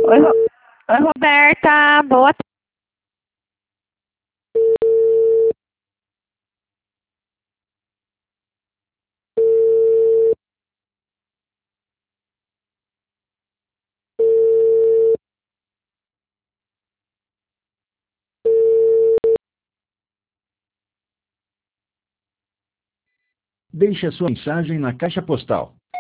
Oi, Roberta, boa tarde. Deixe a sua mensagem na caixa postal